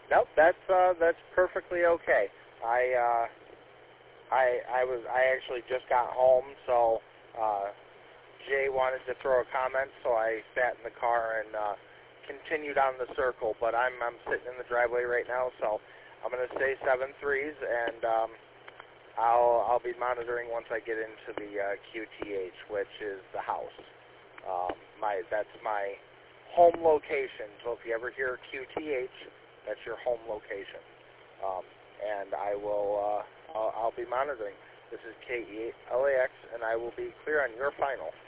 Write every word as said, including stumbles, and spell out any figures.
Nope, that's uh, that's perfectly okay. I uh, I I was I actually just got home, so uh, Jay wanted to throw a comment, so I sat in the car and uh, continued on the circle. But I'm I'm sitting in the driveway right now, so I'm going to say seven threes, and um, I'll I'll be monitoring once I get into the uh, Q T H, which is the house. Um, my that's my home location. So if you ever hear Q T H, that's your home location. Um, and I will, uh, I'll, I'll be monitoring. This is K E L A X, and I will be clear on your final.